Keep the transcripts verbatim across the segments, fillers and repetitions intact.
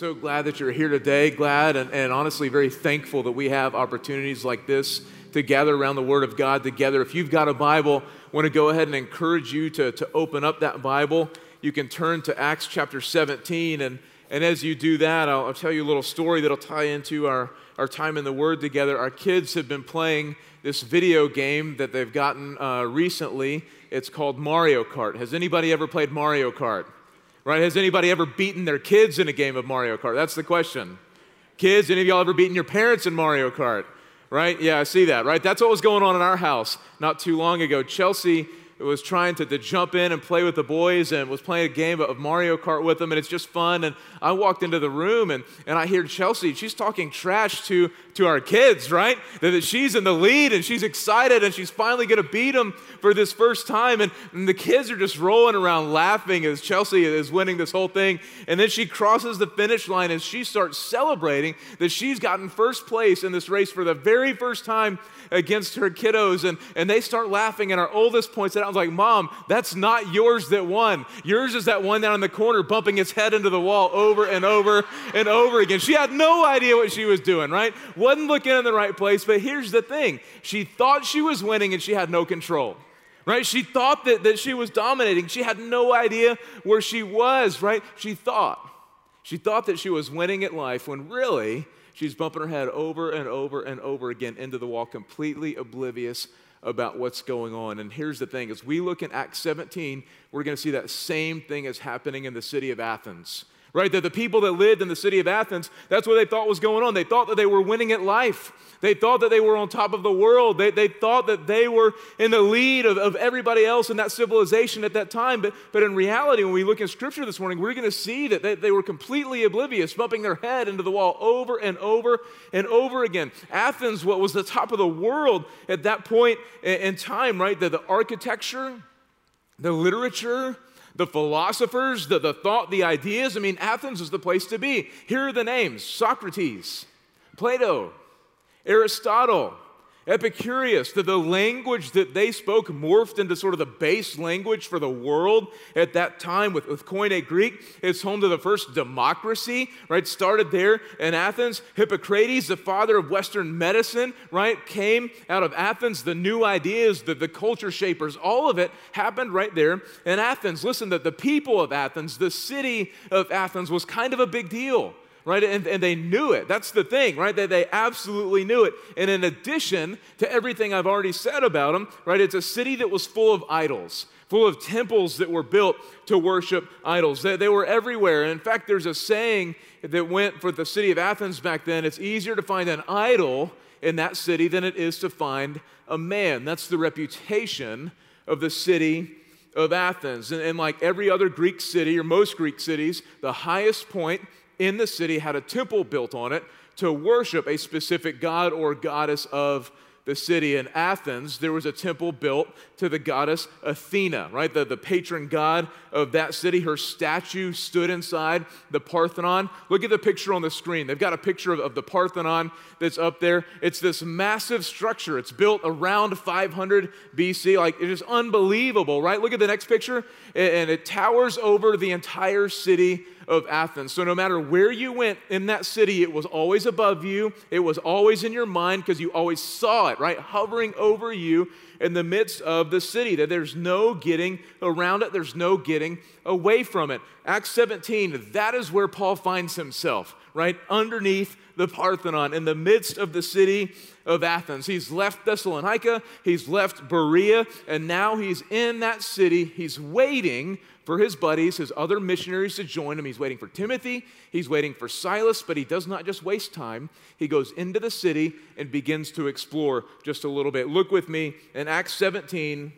So glad that you're here today. Glad and, and honestly very thankful that we have opportunities like this to gather around the Word of God together. If you've got a Bible, I want to go ahead and encourage you to, to open up that Bible. You can turn to Acts chapter seventeen, and, and as you do that, I'll, I'll tell you a little story that'll tie into our, our time in the Word together. Our kids have been playing this video game that they've gotten uh, recently. It's called Mario Kart. Has anybody ever played Mario Kart? Right? Has anybody ever beaten their kids in a game of Mario Kart? That's the question. Kids, any of y'all ever beaten your parents in Mario Kart? Right? Yeah, I see that, right? That's what was going on in our house not too long ago. Chelsea was trying to, to jump in and play with the boys and was playing a game of Mario Kart with them, and it's just fun. And I walked into the room, and, and I hear Chelsea, she's talking trash to, to our kids, right? That, that she's in the lead, and she's excited, and she's finally going to beat them for this first time. And, and the kids are just rolling around laughing as Chelsea is winning this whole thing. And then she crosses the finish line, and she starts celebrating that she's gotten first place in this race for the very first time against her kiddos. And, and they start laughing, and our oldest points it out. I was like, Mom, that's not yours that won. Yours is that one down in the corner bumping its head into the wall over and over and over again. She had no idea what she was doing, right? Wasn't looking in the right place, but here's the thing. She thought she was winning, and she had no control, right? She thought that, that she was dominating. She had no idea where she was, right? She thought. She thought that she was winning at life when really she's bumping her head over and over and over again into the wall, completely oblivious about what's going on. And here's the thing, as we look in Acts seventeen, we're going to see that same thing is happening in the city of Athens, right? That the people that lived in the city of Athens, that's what they thought was going on. They thought that they were winning at life. They thought that they were on top of the world. They, they thought that they were in the lead of, of everybody else in that civilization at that time. But, but in reality, when we look in Scripture this morning, we're going to see that they, they were completely oblivious, bumping their head into the wall over and over and over again. Athens, what was the top of the world at that point in, in time, right? The, the architecture, the literature, the philosophers, the, the thought, the ideas. I mean, Athens is the place to be. Here are the names: Socrates, Plato, Aristotle, Epicurus. The, the language that they spoke morphed into sort of the base language for the world at that time with, with Koine Greek. It's home to the first democracy, right? Started there in Athens. Hippocrates, the father of Western medicine, right, came out of Athens. The new ideas, the, the culture shapers, all of it happened right there in Athens. Listen, that the people of Athens, the city of Athens was kind of a big deal. Right, and, and they knew it. That's the thing, right? They, they absolutely knew it. And in addition to everything I've already said about them, right, it's a city that was full of idols, full of temples that were built to worship idols. They, they were everywhere. And in fact, there's a saying that went for the city of Athens back then: it's easier to find an idol in that city than it is to find a man. That's the reputation of the city of Athens. And, and like every other Greek city, or most Greek cities, the highest point in the city had a temple built on it to worship a specific god or goddess of the city. In Athens, there was a temple built to the goddess Athena, right? The, the patron god of that city. Her statue stood inside the Parthenon. Look at the picture on the screen. They've got a picture of, of the Parthenon that's up there. It's this massive structure. It's built around five hundred B C. Like, it is unbelievable, right? Look at the next picture. And it towers over the entire city of Athens. So no matter where you went in that city, it was always above you. It was always in your mind because you always saw it, right? Hovering over you in the midst of the city. That there's no getting around it. There's no getting away from it. Acts seventeen, that is where Paul finds himself, right? Underneath the Parthenon, in the midst of the city of Athens. He's left Thessalonica, he's left Berea, and now he's in that city. He's waiting for his buddies, his other missionaries to join him. He's waiting for Timothy, he's waiting for Silas, but he does not just waste time. He goes into the city and begins to explore just a little bit. Look with me in Acts seventeen,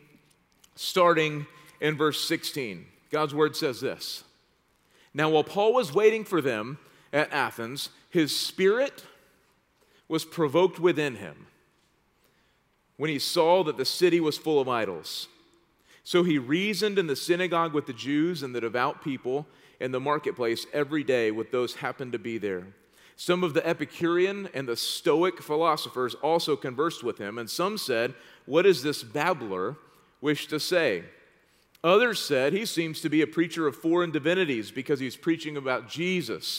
starting in verse sixteen. God's word says this: Now while Paul was waiting for them at Athens, his spirit was provoked within him when he saw that the city was full of idols. So he reasoned in the synagogue with the Jews and the devout people in the marketplace every day with those who happened to be there. Some of the Epicurean and the Stoic philosophers also conversed with him, and some said, "What does this babbler wish to say?" Others said, "He seems to be a preacher of foreign divinities because he's preaching about Jesus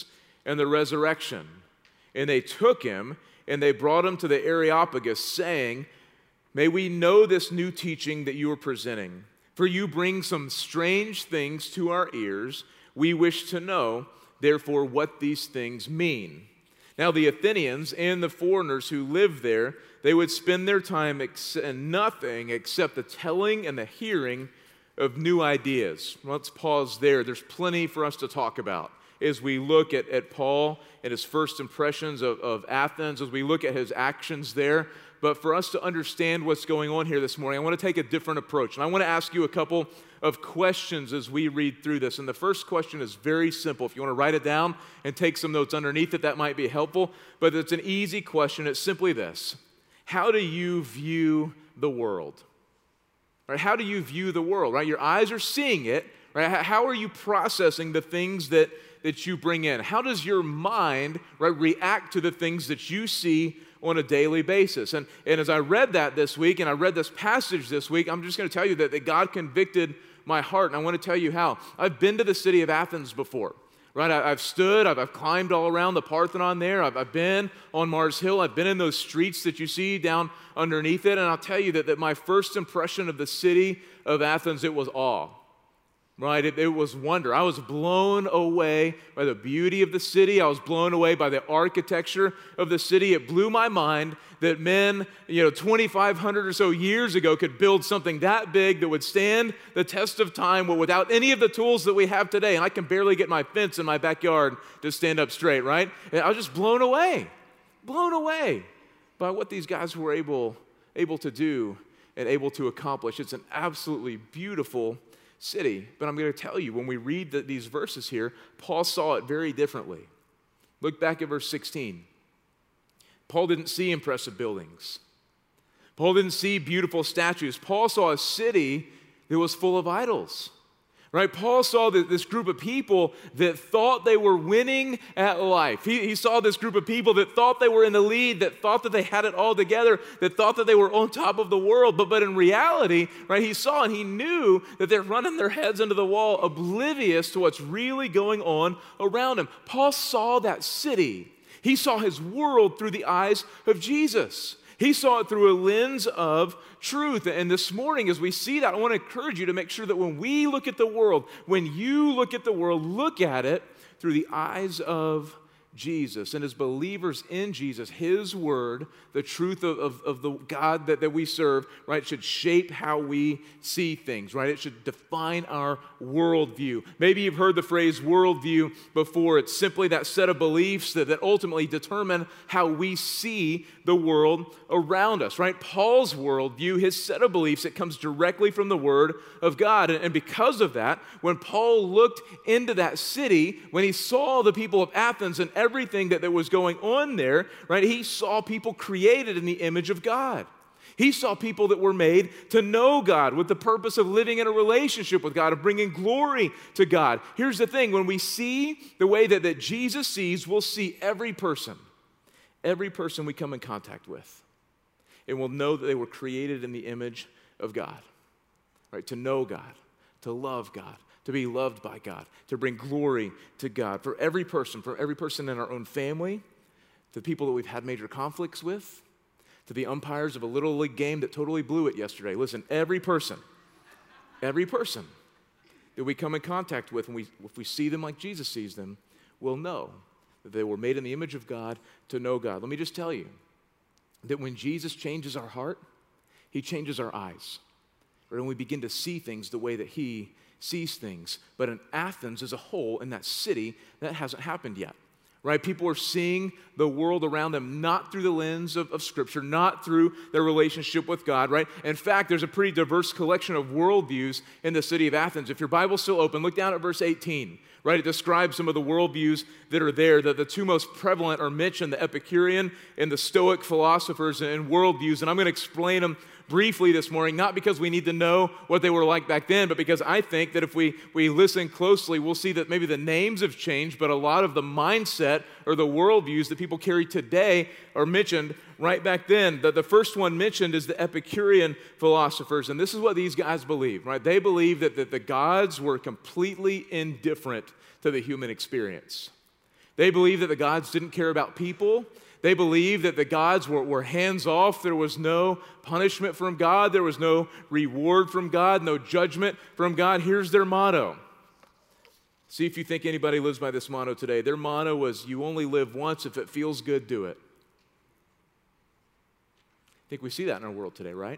and the resurrection. And they took him, and they brought him to the Areopagus, saying, may we know this new teaching that you are presenting. For you bring some strange things to our ears. We wish to know, therefore, what these things mean. Now the Athenians and the foreigners who lived there, they would spend their time ex- in nothing except the telling and the hearing of new ideas. Let's pause there. There's plenty for us to talk about as we look at, at Paul and his first impressions of, of Athens, as we look at his actions there. But for us to understand what's going on here this morning, I want to take a different approach. And I want to ask you a couple of questions as we read through this. And the first question is very simple. If you want to write it down and take some notes underneath it, that might be helpful. But it's an easy question. It's simply this: how do you view the world? Right? How do you view the world? Right? Your eyes are seeing it. Right? How are you processing the things that, that you bring in? How does your mind, right, react to the things that you see on a daily basis? And, and as I read that this week, and I read this passage this week, I'm just going to tell you that, that God convicted my heart, and I want to tell you how. I've been to the city of Athens before. Right, I, I've stood, I've, I've climbed all around the Parthenon there, I've, I've been on Mars Hill, I've been in those streets that you see down underneath it, and I'll tell you that, that my first impression of the city of Athens, it was awe. Right, it, it was wonder. I was blown away by the beauty of the city. I was blown away by the architecture of the city. It blew my mind that men, you know, twenty-five hundred or so years ago could build something that big that would stand the test of time without any of the tools that we have today. And I can barely get my fence in my backyard to stand up straight, right? And I was just blown away, blown away by what these guys were able, able to do and able to accomplish. It's an absolutely beautiful city. But I'm going to tell you, when we read the, these verses here, Paul saw it very differently. Look back at verse sixteen. Paul didn't see impressive buildings. Paul didn't see beautiful statues. Paul saw a city that was full of idols. Right? Paul saw that this group of people that thought they were winning at life. He, he saw this group of people that thought they were in the lead, that thought that they had it all together, that thought that they were on top of the world. But, but in reality, right, he saw and he knew that they're running their heads into the wall, oblivious to what's really going on around him. Paul saw that city. He saw his world through the eyes of Jesus. He saw it through a lens of truth. And this morning, as we see that, I want to encourage you to make sure that when we look at the world, when you look at the world, look at it through the eyes of Jesus. And as believers in Jesus, his word, the truth of, of, of the God that, that we serve, right, should shape how we see things, right? It should define our worldview. Maybe you've heard the phrase worldview before. It's simply that set of beliefs that, that ultimately determine how we see the world around us, right? Paul's worldview, his set of beliefs, it comes directly from the word of God. And, and because of that, when Paul looked into that city, when he saw the people of Athens and everything that, that was going on there, right, he saw people created in the image of God. He saw people that were made to know God with the purpose of living in a relationship with God, of bringing glory to God. Here's the thing, when we see the way that, that Jesus sees, we'll see every person, every person we come in contact with, and we'll know that they were created in the image of God, right? To know God, to love God, to be loved by God, to bring glory to God. For every person, for every person in our own family, to the people that we've had major conflicts with, to the umpires of a little league game that totally blew it yesterday. Listen, every person, every person that we come in contact with, and we, if we see them like Jesus sees them, will know that they were made in the image of God to know God. Let me just tell you that when Jesus changes our heart, he changes our eyes. Right? When we begin to see things the way that he sees things. But in Athens as a whole, in that city, that hasn't happened yet. Right? People are seeing the world around them not through the lens of, of Scripture, not through their relationship with God, right? In fact, there's a pretty diverse collection of worldviews in the city of Athens. If your Bible's still open, look down at verse eighteen, right? It describes some of the worldviews that are there. The, the two most prevalent are mentioned, the Epicurean and the Stoic philosophers and worldviews, and I'm going to explain them briefly this morning, not because we need to know what they were like back then, but because I think that if we, we listen closely, we'll see that maybe the names have changed, but a lot of the mindset or the worldviews that people carry today are mentioned right back then. The, the first one mentioned is the Epicurean philosophers, and this is what these guys believe, right? They believe that, that the gods were completely indifferent to the human experience. They believed that the gods didn't care about people. They believed that the gods were, were hands-off. There was no punishment from God. There was no reward from God, no judgment from God. Here's their motto. See if you think anybody lives by this motto today. Their motto was, you only live once. If it feels good, do it. I think we see that in our world today, right?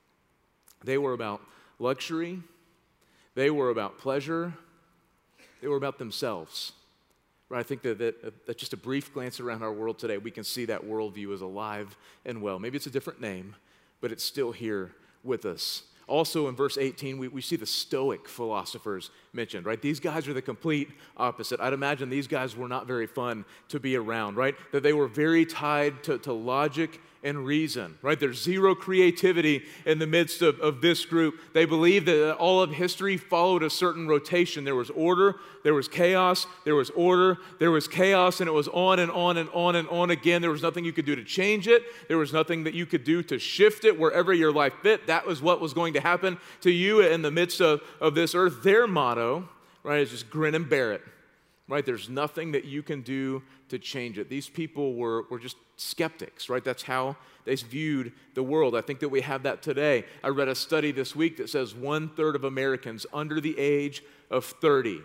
They were about luxury. They were about pleasure. They were about themselves. Right, I think that, that, that just a brief glance around our world today, we can see that worldview is alive and well. Maybe it's a different name, but it's still here with us. Also in verse eighteen, we, we see the Stoic philosophers mentioned, right? These guys are the complete opposite. I'd imagine these guys were not very fun to be around, right? That they were very tied to, to logic and reason, right? There's zero creativity in the midst of, of this group. They believed that all of history followed a certain rotation. There was order, there was chaos, there was order, there was chaos, and it was on and on and on and on again. There was nothing you could do to change it. There was nothing that you could do to shift it wherever your life fit. That was what was going to happen to you in the midst of, of this earth. Their motto, right, is just grin and bear it. Right? There's nothing that you can do to change it. These people were, were just skeptics, right? That's how they viewed the world. I think that we have that today. I read a study this week that says one-third of Americans under the age of thirty,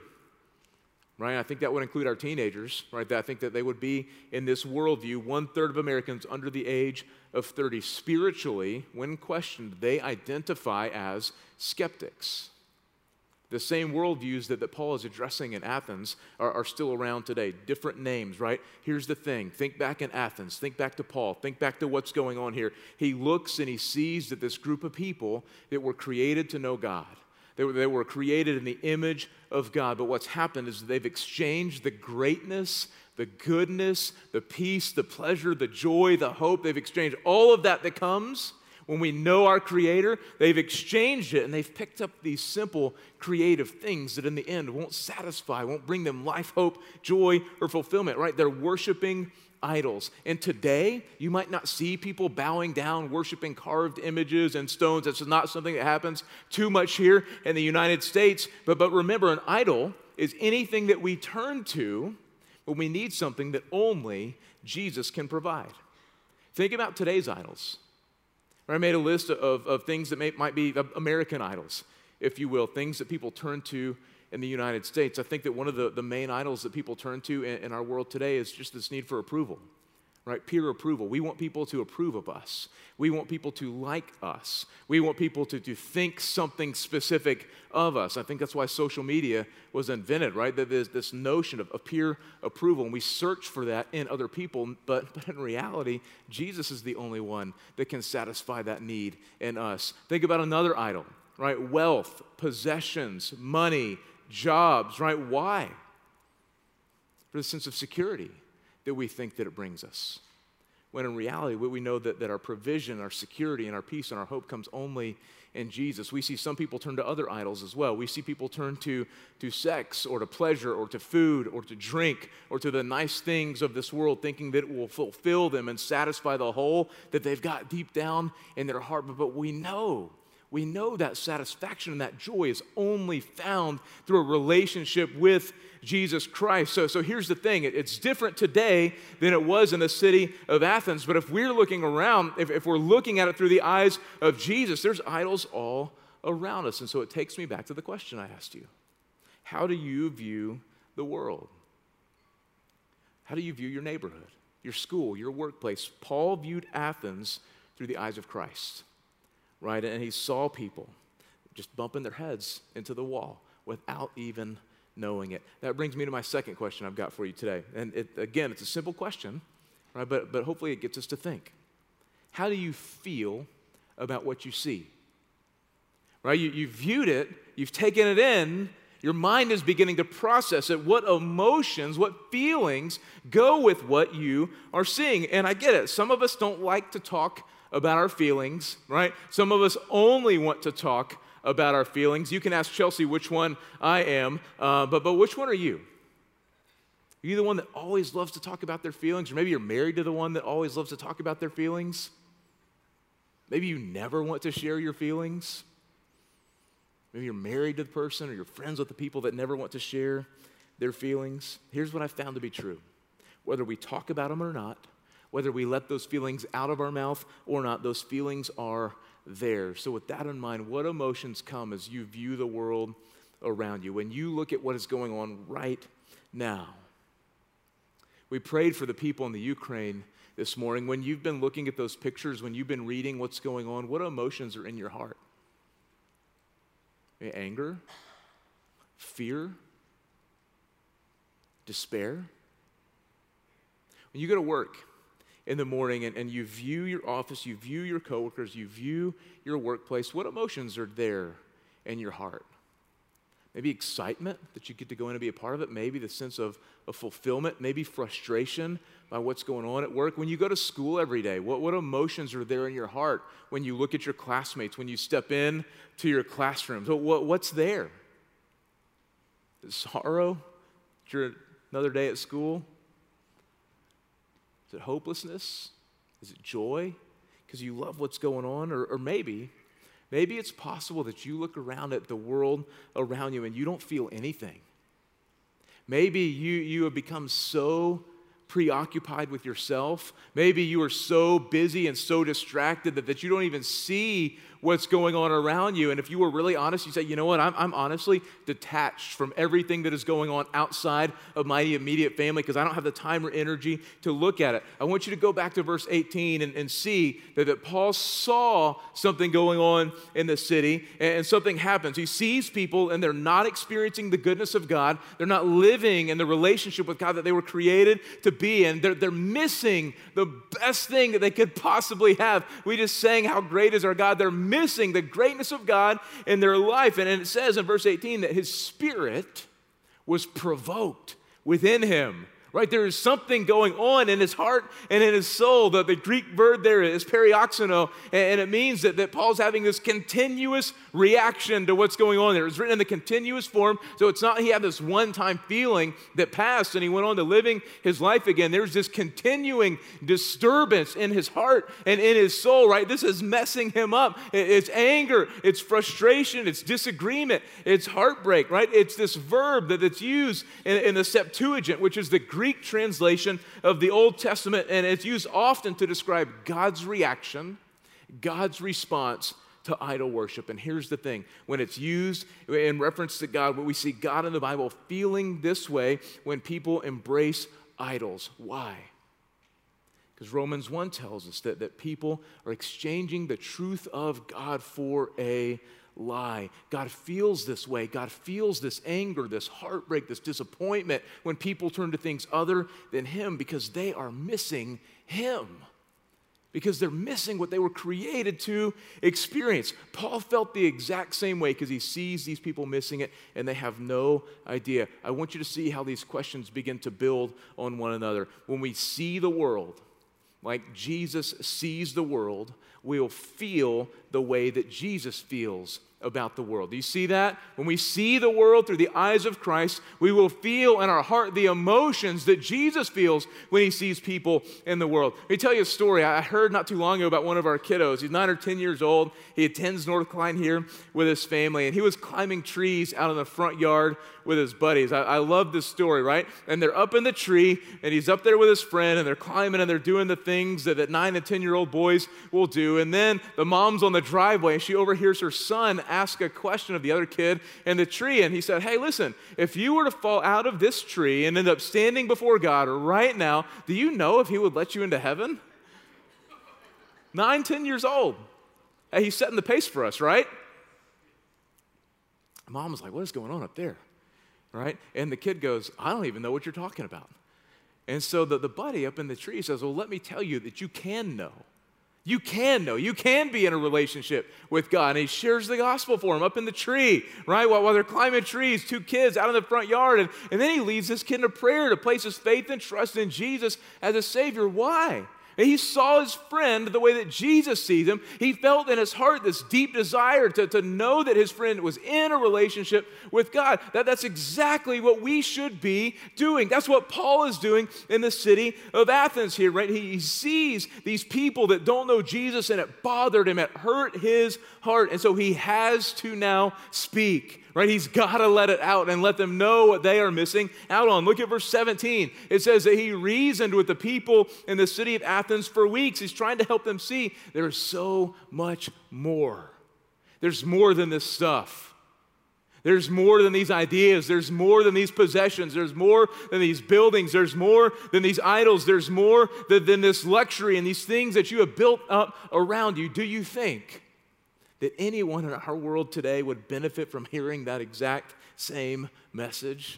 right? I think that would include our teenagers, right? I think that they would be in this worldview. One-third of Americans under the age of thirty, spiritually, when questioned, they identify as skeptics. The same worldviews that, that Paul is addressing in Athens are, are still around today. Different names, right? Here's the thing. Think back in Athens. Think back to Paul. Think back to what's going on here. He looks and he sees that this group of people that were created to know God. They were, they were created in the image of God. But what's happened is they've exchanged the greatness, the goodness, the peace, the pleasure, the joy, the hope. They've exchanged all of that that comes when we know our Creator. They've exchanged it, and they've picked up these simple, creative things that in the end won't satisfy, won't bring them life, hope, joy, or fulfillment, right? They're worshiping idols. And today, you might not see people bowing down, worshiping carved images and stones. That's not something that happens too much here in the United States. But, but remember, an idol is anything that we turn to when we need something that only Jesus can provide. Think about today's idols. I made a list of, of things that may, might be American idols, if you will, things that people turn to in the United States. I think that one of the, the main idols that people turn to in, in our world today is just this need for approval, right? Peer approval. We want people to approve of us. We want people to like us. We want people to, to think something specific of us. I think that's why social media was invented, right? That there's this notion of, of peer approval, and we search for that in other people, but, but in reality, Jesus is the only one that can satisfy that need in us. Think about another idol, right? Wealth, possessions, money, jobs, right? Why? For the sense of security that we think that it brings us. When in reality, we know that, that our provision, our security, and our peace and our hope comes only in Jesus. We see some people turn to other idols as well. We see people turn to, to sex or to pleasure or to food or to drink or to the nice things of this world, thinking that it will fulfill them and satisfy the hole that they've got deep down in their heart. But, but we know We know that satisfaction and that joy is only found through a relationship with Jesus Christ. So, so here's the thing. It, it's different today than it was in the city of Athens. But if we're looking around, if, if we're looking at it through the eyes of Jesus, there's idols all around us. And so it takes me back to the question I asked you. How do you view the world? How do you view your neighborhood, your school, your workplace? Paul viewed Athens through the eyes of Christ. Right, and he saw people just bumping their heads into the wall without even knowing it. That brings me to my second question I've got for you today. And it, again, it's a simple question, right? But, but hopefully it gets us to think. How do you feel about what you see? Right, you, you've viewed it, you've taken it in, your mind is beginning to process it. What emotions, what feelings go with what you are seeing? And I get it. Some of us don't like to talk about our feelings, right? Some of us only want to talk about our feelings. You can ask Chelsea which one I am, uh, but, but which one are you? Are you the one that always loves to talk about their feelings? Or maybe you're married to the one that always loves to talk about their feelings? Maybe you never want to share your feelings? Maybe you're married to the person or you're friends with the people that never want to share their feelings. Here's what I found to be true. Whether we talk about them or not, whether we let those feelings out of our mouth or not, those feelings are there. So with that in mind, what emotions come as you view the world around you? When you look at what is going on right now. We prayed for the people in the Ukraine this morning. When you've been looking at those pictures, when you've been reading what's going on, what emotions are in your heart? Anger? Fear? Despair? When you go to work in the morning and, and you view your office, you view your coworkers, you view your workplace, what emotions are there in your heart? Maybe excitement that you get to go in and be a part of it. Maybe the sense of, of fulfillment. Maybe frustration by what's going on at work. When you go to school every day, what, what emotions are there in your heart when you look at your classmates, when you step in to your classrooms? What, what, what's there? Is it sorrow? Is it another day at school? Is it hopelessness? Is it joy? Because you love what's going on? Or, or maybe... Maybe it's possible that you look around at the world around you and you don't feel anything. Maybe you, you have become so preoccupied with yourself. Maybe you are so busy and so distracted that, that you don't even see what's going on around you. And if you were really honest, you say, you know what, I'm, I'm honestly detached from everything that is going on outside of my immediate family because I don't have the time or energy to look at it. I want you to go back to verse eighteen and, and see that, that Paul saw something going on in the city and, and something happens. He sees people and they're not experiencing the goodness of God. They're not living in the relationship with God that they were created to be in. They're, they're missing the best thing that they could possibly have. We just sang how great is our God. They're missing the greatness of God in their life. And it says in verse eighteen that his spirit was provoked within him. Right? There is something going on in his heart and in his soul. The, the Greek verb there is perioxeno, and, and it means that, that Paul's having this continuous reaction to what's going on there. It's written in the continuous form, so it's not he had this one-time feeling that passed and he went on to living his life again. There's this continuing disturbance in his heart and in his soul, right? This is messing him up. It, it's anger, it's frustration, it's disagreement, it's heartbreak, right? It's this verb that it's used in, in the Septuagint, which is the Greek Greek translation of the Old Testament, and it's used often to describe God's reaction, God's response to idol worship. And here's the thing, when it's used in reference to God, when we see God in the Bible feeling this way when people embrace idols. Why? Because Romans one tells us that, that people are exchanging the truth of God for a lie. God feels this way. God feels this anger, this heartbreak, this disappointment when people turn to things other than Him because they are missing Him. Because they're missing what they were created to experience. Paul felt the exact same way because he sees these people missing it and they have no idea. I want you to see how these questions begin to build on one another. When we see the world like Jesus sees the world, we'll feel the way that Jesus feels about the world. Do you see that? When we see the world through the eyes of Christ, we will feel in our heart the emotions that Jesus feels when He sees people in the world. Let me tell you a story I heard not too long ago about one of our kiddos. He's nine or ten years old. He attends North Klein here with his family, and he was climbing trees out in the front yard with his buddies. I, I love this story, right? And they're up in the tree, and he's up there with his friend, and they're climbing, and they're doing the things that, that nine and ten-year-old boys will do. And then the mom's on the driveway, and she overhears her son ask a question of the other kid in the tree, and he said, hey, listen, if you were to fall out of this tree and end up standing before God right now, do you know if He would let you into heaven? Nine, ten years old. Hey, he's setting the pace for us, right? Mom was like, what is going on up there? Right? And the kid goes, I don't even know what you're talking about. And so the, the buddy up in the tree says, well, let me tell you that you can know. You can know. You can be in a relationship with God. And he shares the gospel for him up in the tree, right? While, while they're climbing trees, two kids out in the front yard. And, and then he leads this kid in a prayer to place his faith and trust in Jesus as a Savior. Why? And he saw his friend the way that Jesus sees him. He felt in his heart this deep desire to, to know that his friend was in a relationship with God. That, that's exactly what we should be doing. That's what Paul is doing in the city of Athens here, right? He, he sees these people that don't know Jesus, and it bothered him. It hurt his heart. And so he has to now speak. Right? He's got to let it out and let them know what they are missing out on. Look at verse seventeen. It says that he reasoned with the people in the city of Athens for weeks. He's trying to help them see there is so much more. There's more than this stuff. There's more than these ideas. There's more than these possessions. There's more than these buildings. There's more than these idols. There's more than, than this luxury and these things that you have built up around you. Do you think that anyone in our world today would benefit from hearing that exact same message?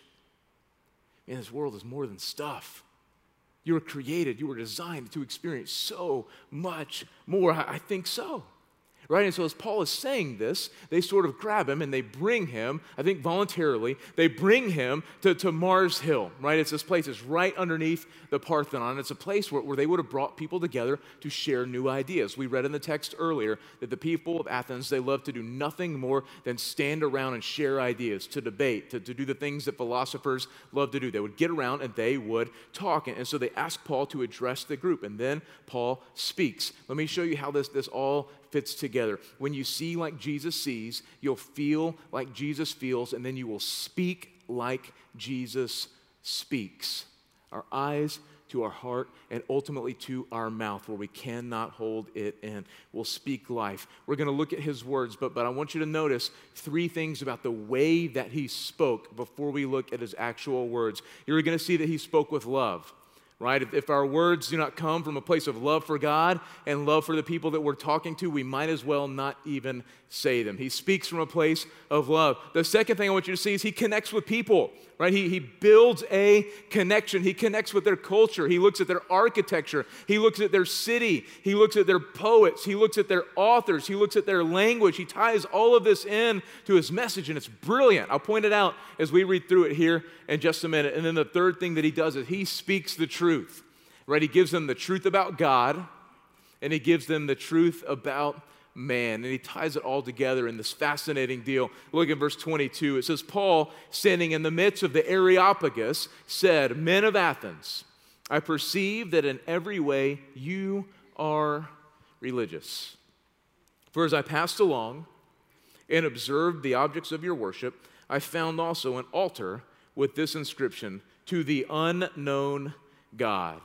Man, this world is more than stuff. You were created, you were designed to experience so much more. I think so. Right? And so as Paul is saying this, they sort of grab him and they bring him, I think voluntarily, they bring him to, to Mars Hill, right? It's this place, it's right underneath the Parthenon. It's a place where, where they would have brought people together to share new ideas. We read in the text earlier that the people of Athens, they love to do nothing more than stand around and share ideas, to debate, to, to do the things that philosophers love to do. They would get around and they would talk. And, and so they asked Paul to address the group. And then Paul speaks. Let me show you how this, this all fits together. When you see like Jesus sees, you'll feel like Jesus feels, and then you will speak like Jesus speaks. Our eyes to our heart and ultimately to our mouth, where we cannot hold it in. We'll speak life. We're going to look at his words, but, but I want you to notice three things about the way that he spoke before we look at his actual words. You're going to see that he spoke with love. Right? If, if our words do not come from a place of love for God and love for the people that we're talking to, we might as well not even say them. He speaks from a place of love. The second thing I want you to see is he connects with people. Right? He, he builds a connection. He connects with their culture. He looks at their architecture. He looks at their city. He looks at their poets. He looks at their authors. He looks at their language. He ties all of this in to his message, and it's brilliant. I'll point it out as we read through it here in just a minute. And then the third thing that he does is he speaks the truth. Right? He gives them the truth about God, and he gives them the truth about man, and he ties it all together in this fascinating deal. Look at verse twenty-two. It says, Paul, standing in the midst of the Areopagus, said, Men of Athens, I perceive that in every way you are religious. For as I passed along and observed the objects of your worship, I found also an altar with this inscription, To the unknown God.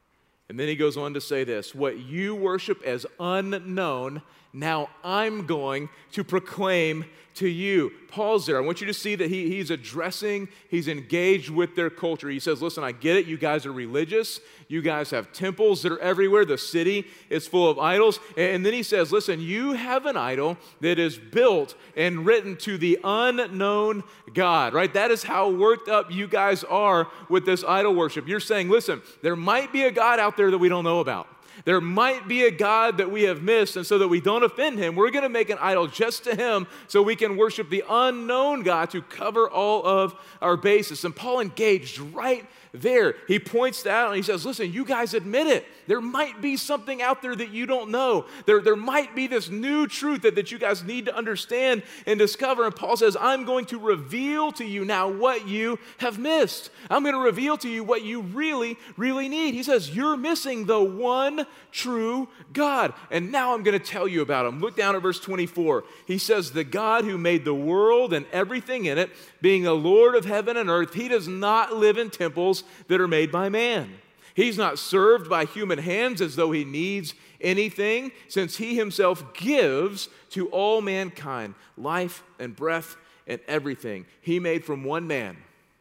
And then he goes on to say this, what you worship as unknown, now I'm going to proclaim to you. Paul's there. I want you to see that he, he's addressing, he's engaged with their culture. He says, listen, I get it. You guys are religious. You guys have temples that are everywhere. The city is full of idols. And then he says, listen, you have an idol that is built and written to the unknown God, right? That is how worked up you guys are with this idol worship. You're saying, listen, there might be a God out there that we don't know about. There might be a God that we have missed, and so that we don't offend him, we're going to make an idol just to him so we can worship the unknown God to cover all of our bases. And Paul engaged right there. He points that out and he says, listen, you guys admit it. There might be something out there that you don't know. There, there might be this new truth that, that you guys need to understand and discover. And Paul says, I'm going to reveal to you now what you have missed. I'm going to reveal to you what you really, really need. He says, you're missing the one true God. And now I'm going to tell you about him. Look down at verse twenty-four. He says, the God who made the world and everything in it, being the Lord of heaven and earth, he does not live in temples that are made by man. He's not served by human hands as though he needs anything, since he himself gives to all mankind life and breath and everything. He made from one man,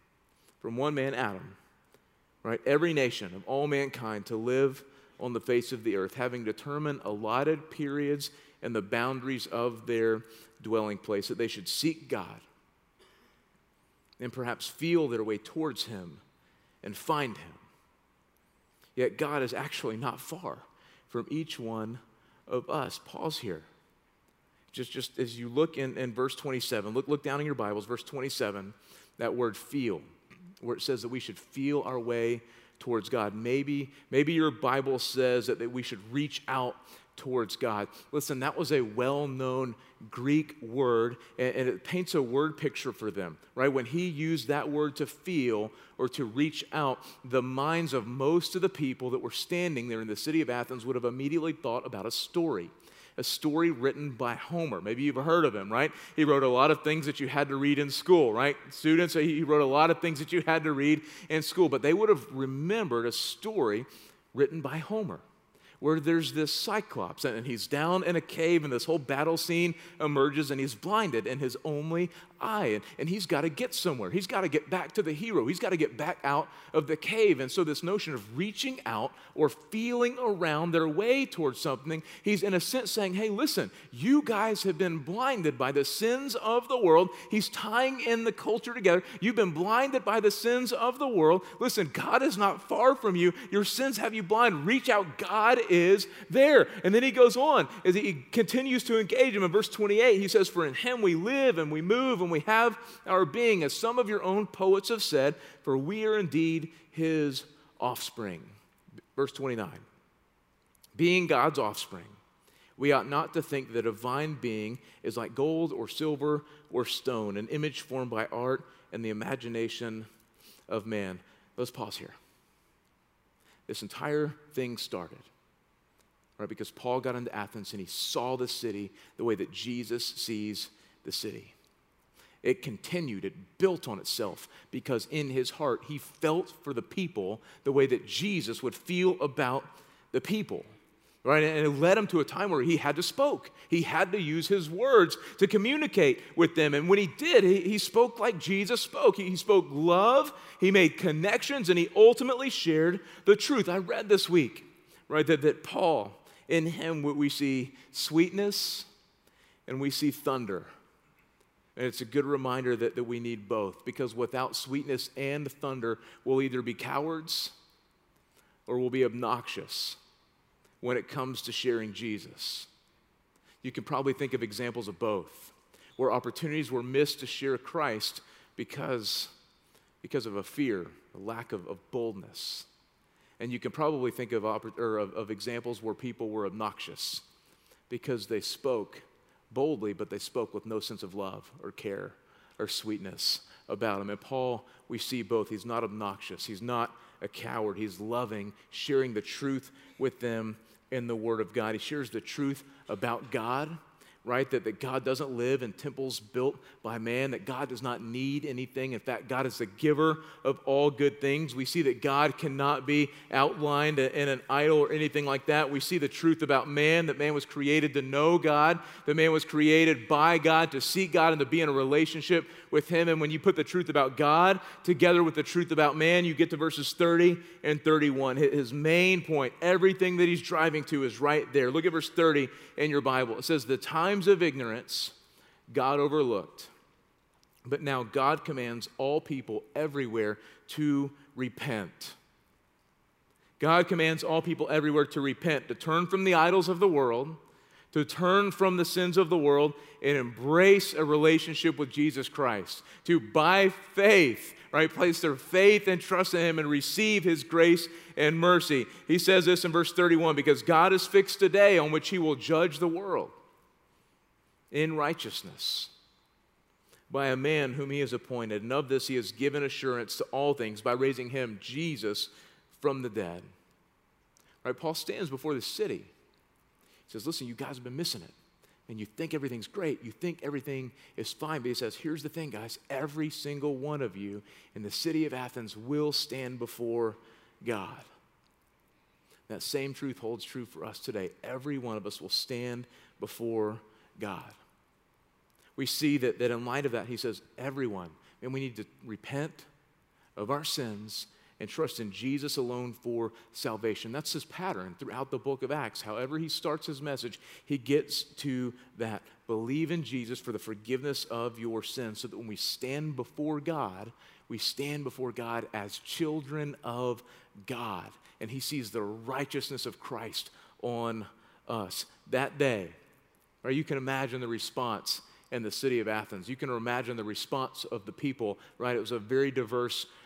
from one man, Adam, right, every nation of all mankind to live on the face of the earth, having determined allotted periods and the boundaries of their dwelling place, that they should seek God and perhaps feel their way towards him and find him. Yet God is actually not far from each one of us. Pause here. Just, just as you look in, in verse twenty-seven, look, look down in your Bibles, verse twenty-seven, that word feel, where it says that we should feel our way towards God. Maybe, maybe your Bible says that, that we should reach out towards God. Listen, that was a well-known Greek word, and, and it paints a word picture for them, right? When he used that word to feel or to reach out, the minds of most of the people that were standing there in the city of Athens would have immediately thought about a story. A story written by Homer. Maybe you've heard of him, right? He wrote a lot of things that you had to read in school, right? Students, he wrote a lot of things that you had to read in school, but they would have remembered a story written by Homer, where there's this Cyclops, and he's down in a cave, and this whole battle scene emerges, and he's blinded in his only eye, and, and he's got to get somewhere. He's got to get back to the hero. He's got to get back out of the cave, and so this notion of reaching out or feeling around their way towards something, he's in a sense saying, hey, listen, you guys have been blinded by the sins of the world. He's tying in the culture together. You've been blinded by the sins of the world. Listen, God is not far from you. Your sins have you blind. Reach out. God is there. And then he goes on as he continues to engage him in verse twenty-eight. He says, for in him we live and we move and we have our being, as some of your own poets have said, for we are indeed his offspring. Verse twenty-nine, being God's offspring, we ought not to think that a divine being is like gold or silver or stone, an image formed by art and the imagination of man. Let's pause here. This entire thing started, right, because Paul got into Athens and he saw the city the way that Jesus sees the city. It continued, it built on itself because in his heart he felt for the people the way that Jesus would feel about the people, right? And it led him to a time where he had to spoke. He had to use his words to communicate with them. And when he did, he, he spoke like Jesus spoke. He, he spoke love, he made connections, and he ultimately shared the truth. I read this week, right, that, that Paul, in him we see sweetness and we see thunder. And it's a good reminder that, that we need both, because without sweetness and thunder, we'll either be cowards or we'll be obnoxious when it comes to sharing Jesus. You can probably think of examples of both, where opportunities were missed to share Christ because, because of a fear, a lack of, of boldness. And you can probably think of, or of, of examples where people were obnoxious because they spoke boldly, but they spoke with no sense of love or care or sweetness about him. And Paul, we see both. He's not obnoxious. He's not a coward. He's loving, sharing the truth with them in the Word of God. He shares the truth about God, right? That, that God doesn't live in temples built by man, that God does not need anything. In fact, God is the giver of all good things. We see that God cannot be outlined in an idol or anything like that. We see the truth about man, that man was created to know God, that man was created by God, to seek God and to be in a relationship with him. And when you put the truth about God together with the truth about man, you get to verses thirty and thirty-one. His main point, everything that he's driving to is right there. Look at verse thirty in your Bible. It says, the times of ignorance God overlooked, but now God commands all people everywhere to repent. God commands all people everywhere to repent, to turn from the idols of the world, to turn from the sins of the world and embrace a relationship with Jesus Christ, to by faith, right, place their faith and trust in him and receive his grace and mercy. He says this in verse thirty-one, because God has fixed a day on which he will judge the world in righteousness by a man whom he has appointed, and of this he has given assurance to all things by raising him, Jesus, from the dead. Right, Paul stands before the city. He says, listen, you guys have been missing it. And you think everything's great. You think everything is fine. But he says, here's the thing, guys. Every single one of you in the city of Athens will stand before God. That same truth holds true for us today. Every one of us will stand before God. We see that, that in light of that, he says, everyone, and we need to repent of our sins and trust in Jesus alone for salvation. That's his pattern throughout the book of Acts. However he starts his message, he gets to that. Believe in Jesus for the forgiveness of your sins, so that when we stand before God, we stand before God as children of God. And he sees the righteousness of Christ on us. That day, or you can imagine the response in the city of Athens. You can imagine the response of the people, right? It was a very diverse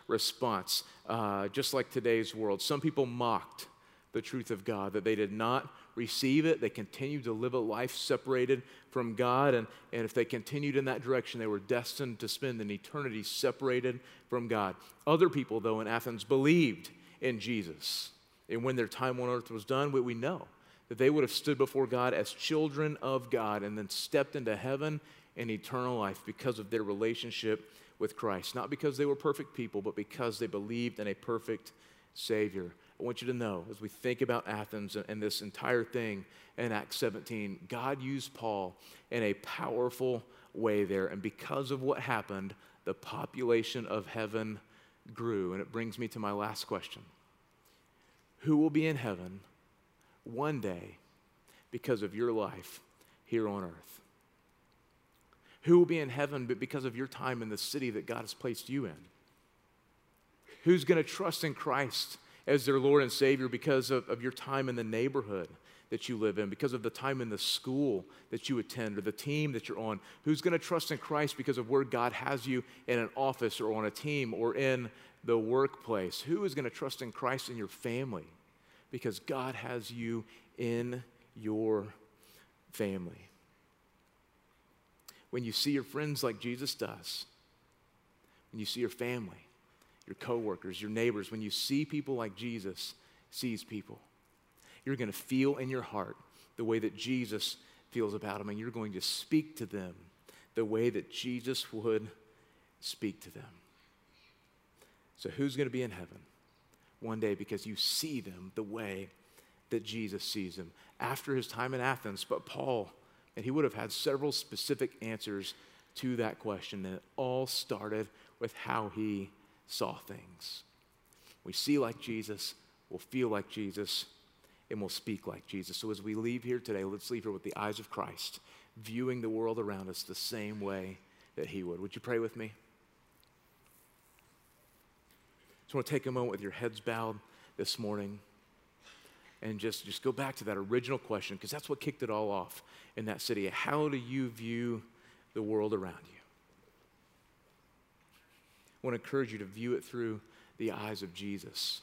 response, uh, just like today's world. Some people mocked the truth of God, that they did not receive it. They continued to live a life separated from God, and, and if they continued in that direction, they were destined to spend an eternity separated from God. Other people, though, in Athens believed in Jesus, and when their time on earth was done, we, we know that they would have stood before God as children of God and then stepped into heaven and eternal life because of their relationship with Christ. Not because they were perfect people, but because they believed in a perfect Savior. I want you to know, as we think about Athens and this entire thing in Acts seventeen, God used Paul in a powerful way there. And because of what happened, the population of heaven grew. And it brings me to my last question. Who will be in heaven one day because of your life here on earth? Who will be in heaven but because of your time in the city that God has placed you in? Who's going to trust in Christ as their Lord and Savior because of, of your time in the neighborhood that you live in, because of the time in the school that you attend or the team that you're on? Who's going to trust in Christ because of where God has you in an office or on a team or in the workplace? Who is going to trust in Christ in your family because God has you in your family? When you see your friends like Jesus does, when you see your family, your coworkers, your neighbors, when you see people like Jesus sees people, you're going to feel in your heart the way that Jesus feels about them, and you're going to speak to them the way that Jesus would speak to them. So who's going to be in heaven one day because you see them the way that Jesus sees them? After his time in Athens, but Paul, and he would have had several specific answers to that question, and it all started with how he saw things. We see like Jesus, we'll feel like Jesus, and we'll speak like Jesus. So as we leave here today, let's leave here with the eyes of Christ, viewing the world around us the same way that he would. Would you pray with me? Just want to take a moment with your heads bowed this morning and just, just go back to that original question, because that's what kicked it all off in that city. How do you view the world around you? I want to encourage you to view it through the eyes of Jesus.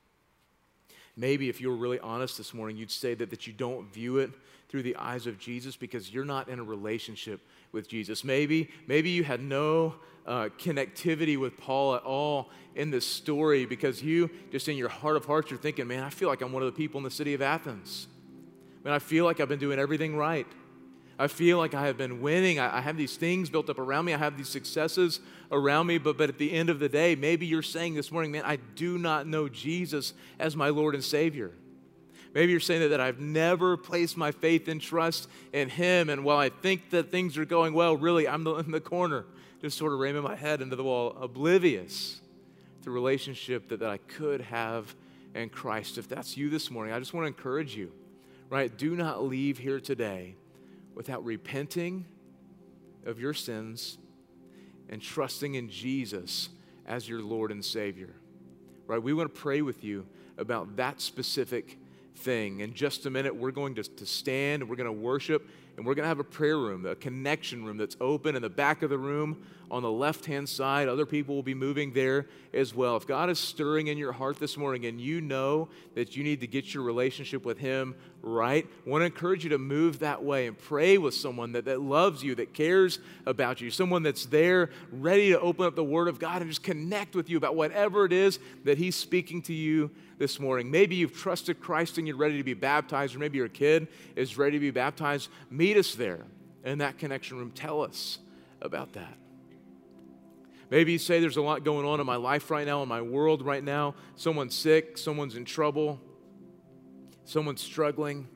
Maybe if you were really honest this morning, you'd say that, that you don't view it through the eyes of Jesus because you're not in a relationship with Jesus. Maybe, maybe you had no uh, connectivity with Paul at all in this story because you, just in your heart of hearts, you're thinking, man, I feel like I'm one of the people in the city of Athens. Man, I feel like I've been doing everything right. I feel like I have been winning. I, I have these things built up around me. I have these successes around me. But, but at the end of the day, maybe you're saying this morning, man, I do not know Jesus as my Lord and Savior. Maybe you're saying that, that I've never placed my faith and trust in him. And while I think that things are going well, really, I'm the, in the corner, just sort of ramming my head into the wall, oblivious to the relationship that, that I could have in Christ. If that's you this morning, I just want to encourage you, right? Do not leave here today without repenting of your sins and trusting in Jesus as your Lord and Savior, right? We want to pray with you about that specific thing. In just a minute, we're going to, to stand and we're going to worship, and we're going to have a prayer room, a connection room that's open in the back of the room on the left-hand side. Other people will be moving there as well. If God is stirring in your heart this morning and you know that you need to get your relationship with him right, I want to encourage you to move that way and pray with someone that, that loves you, that cares about you, someone that's there ready to open up the Word of God and just connect with you about whatever it is that he's speaking to you this morning. Maybe you've trusted Christ and you're ready to be baptized, or maybe your kid is ready to be baptized. Meet us there in that connection room. Tell us about that. Maybe you say there's a lot going on in my life right now, in my world right now. Someone's sick, someone's in trouble, someone's struggling.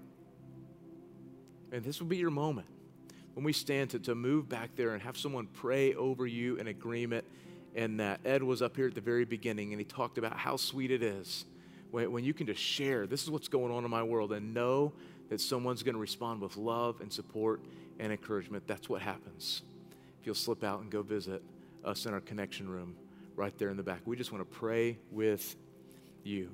And this will be your moment when we stand to, to move back there and have someone pray over you in agreement in that. Ed was up here at the very beginning and he talked about how sweet it is when, when you can just share, this is what's going on in my world, and know that someone's going to respond with love and support and encouragement. That's what happens if you'll slip out and go visit us in our connection room right there in the back. We just want to pray with you.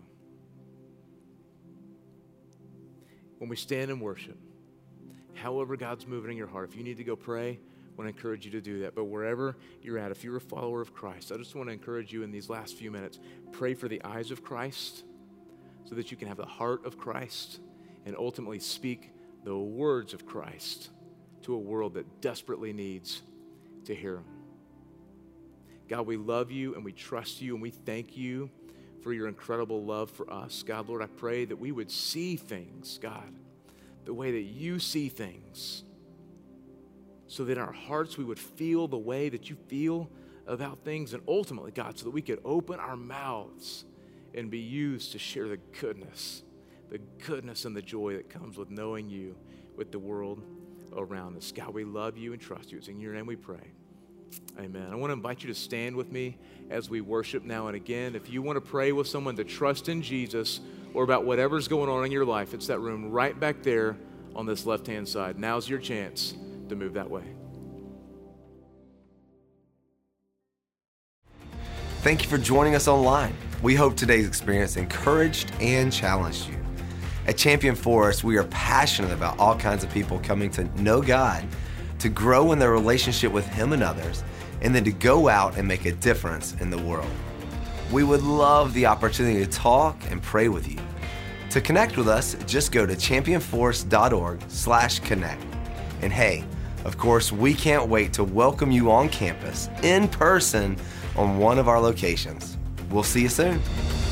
When we stand and worship, however God's moving in your heart, if you need to go pray, I want to encourage you to do that. But wherever you're at, if you're a follower of Christ, I just want to encourage you in these last few minutes, pray for the eyes of Christ so that you can have the heart of Christ and ultimately speak the words of Christ to a world that desperately needs to hear them. God, we love you and we trust you and we thank you for your incredible love for us. God, Lord, I pray that we would see things, God, the way that you see things, so that in our hearts we would feel the way that you feel about things, and ultimately, God, so that we could open our mouths and be used to share the goodness, the goodness and the joy that comes with knowing you with the world around us. God, we love you and trust you. It's in your name we pray. Amen. I want to invite you to stand with me as we worship now and again. If you want to pray with someone to trust in Jesus or about whatever's going on in your life, it's that room right back there on this left-hand side. Now's your chance to move that way. Thank you for joining us online. We hope today's experience encouraged and challenged you. At Champion Forest, we are passionate about all kinds of people coming to know God, to grow in their relationship with Him and others, and then to go out and make a difference in the world. We would love the opportunity to talk and pray with you. To connect with us, just go to championforest.org slash connect. And hey, of course, we can't wait to welcome you on campus in person on one of our locations. We'll see you soon.